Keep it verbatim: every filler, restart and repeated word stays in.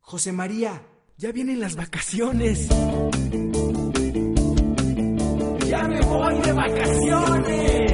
José María, ya vienen las vacaciones. ¡Ya me voy de vacaciones!